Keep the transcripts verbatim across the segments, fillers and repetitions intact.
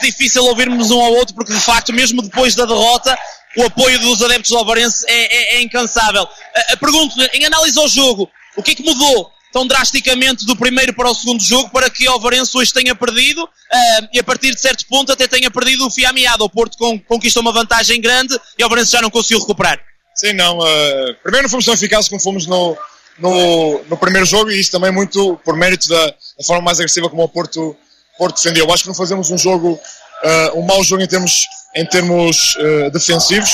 difícil ouvirmos um ao outro, porque de facto, mesmo depois da derrota, o apoio dos adeptos do Alvarense é, é, é incansável. Uh, pergunto-lhe, em análise ao jogo, o que é que mudou tão drasticamente do primeiro para o segundo jogo para que o Alvarense hoje tenha perdido uh, e a partir de certo ponto até tenha perdido o fio à meada? O Porto con- conquistou uma vantagem grande e o Alvarense já não conseguiu recuperar. Sim, não. Uh, primeiro não fomos tão eficazes como fomos no, no, no primeiro jogo, e isso também muito por mérito da, da forma mais agressiva como o Porto, Porto defendeu. Acho que não fazemos um jogo, uh, um mau jogo em termos, em termos uh, defensivos.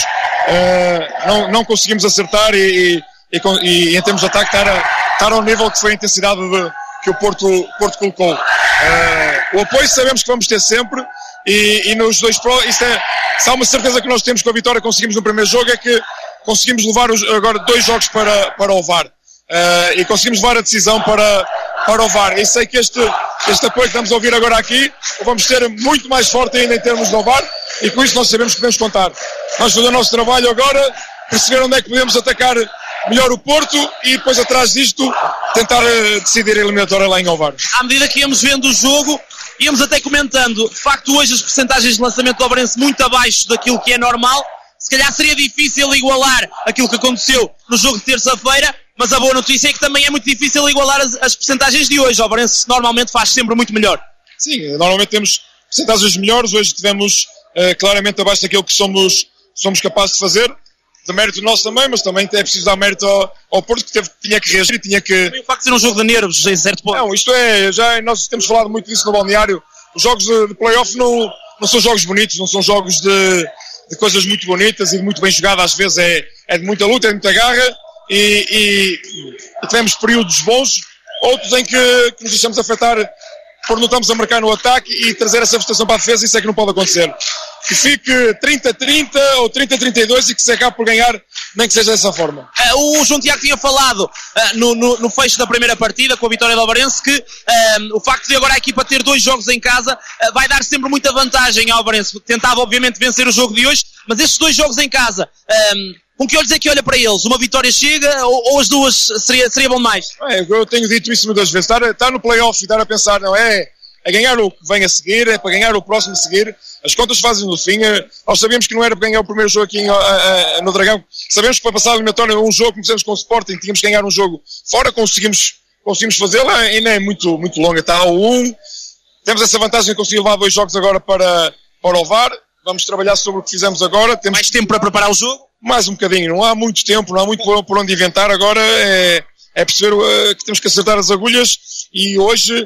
Uh, não, não conseguimos acertar e, e, e, e em termos de ataque estar, a, estar ao nível que foi a intensidade de, que o Porto, Porto colocou. Uh, o apoio sabemos que vamos ter sempre, e, e nos dois pró, isso é, se há uma certeza que nós temos com a vitória que conseguimos no primeiro jogo, é que conseguimos levar os, agora dois jogos para, para o V A R. Uh, e conseguimos levar a decisão para, para o V A R. E sei que este, este apoio que estamos a ouvir agora aqui, vamos ter muito mais forte ainda em termos do V A R, e com isso nós sabemos que podemos contar. Nós fazemos o nosso trabalho agora, perceber onde é que podemos atacar melhor o Porto, e depois atrás disto tentar uh, decidir a eliminatória lá em Ovar. À medida que íamos vendo o jogo, íamos até comentando, de facto hoje as percentagens de lançamento do Alvarense muito abaixo daquilo que é normal. Se calhar seria difícil igualar aquilo que aconteceu no jogo de terça-feira, mas a boa notícia é que também é muito difícil igualar as, as percentagens de hoje. O Alvarense normalmente faz sempre muito melhor. Sim, normalmente temos percentagens melhores. Hoje tivemos uh, claramente abaixo daquilo que somos, somos capazes de fazer. De mérito nosso também, mas também é preciso dar mérito ao, ao Porto, que teve, tinha que reagir e tinha que... Também o facto de ser um jogo de nervos, em certo ponto. Não, isto é, já nós temos falado muito disso no balneário. Os jogos de, de play-off não, não são jogos bonitos, não são jogos de... de coisas muito bonitas e de muito bem jogadas. Às vezes é, é de muita luta, é de muita garra, e, e, e tivemos períodos bons, outros em que, que nos deixamos afetar por não estamos a marcar no ataque e trazer essa frustração para a defesa. Isso é que não pode acontecer. Que fique trinta a trinta ou trinta a trinta e dois e que se acabe por ganhar, nem que seja dessa forma. Uh, o João Tiago tinha falado uh, no, no, no fecho da primeira partida com a vitória do Alvarense que uh, o facto de agora a equipa ter dois jogos em casa uh, vai dar sempre muita vantagem ao Alvarense. Tentava obviamente vencer o jogo de hoje, mas estes dois jogos em casa, um, com que olhos é que olha para eles? Uma vitória chega ou, ou as duas seria, seria bom demais? É, eu tenho dito isso muitas vezes. Estar, estar no play-off e estar a pensar, não é, é ganhar o que vem a seguir, é para ganhar o próximo a seguir. As contas fazem no fim. Nós sabíamos que não era para ganhar o primeiro jogo aqui em, a, a, no Dragão. Sabemos que para passar a eliminatória um jogo, começamos com o Sporting, tínhamos que ganhar um jogo fora, conseguimos, conseguimos fazê-la, ainda é muito, muito longa. Está ao um. Temos essa vantagem de conseguir levar dois jogos agora para, para o V A R. Vamos trabalhar sobre o que fizemos agora. Temos mais tempo para preparar o jogo? Mais um bocadinho. Não há muito tempo, não há muito por, por onde inventar. Agora é, é perceber uh, que temos que acertar as agulhas, e hoje...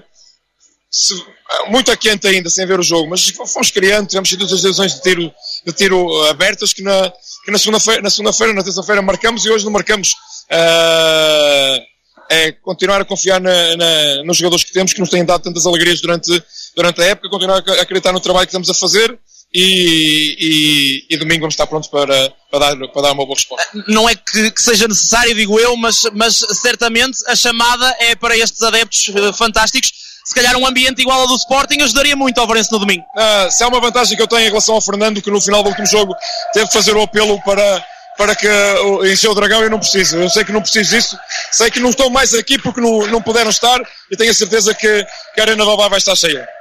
Se, muito a quente ainda, sem ver o jogo, mas fomos criando, tivemos tido as decisões de tiro, de tiro abertas que na, que na segunda-feira, na segunda-feira, na terça-feira marcamos, e hoje não marcamos. Uh, é continuar a confiar na, na, nos jogadores que temos, que nos têm dado tantas alegrias durante, durante a época, continuar a acreditar no trabalho que estamos a fazer, e, e, e domingo vamos estar prontos para, para, dar, para dar uma boa resposta. Não é que, que seja necessário, digo eu, mas, mas certamente a chamada é para estes adeptos uh, fantásticos. Se calhar um ambiente igual ao do Sporting ajudaria muito ao Alvarense no domingo. Ah, se há uma vantagem que eu tenho em relação ao Fernando, que no final do último jogo teve que fazer o apelo para, para que encher o Dragão, eu não preciso. Eu sei que não preciso disso. Sei que não estou mais aqui porque não, não puderam estar, e tenho a certeza que, que a Arena do Alvar vai estar cheia.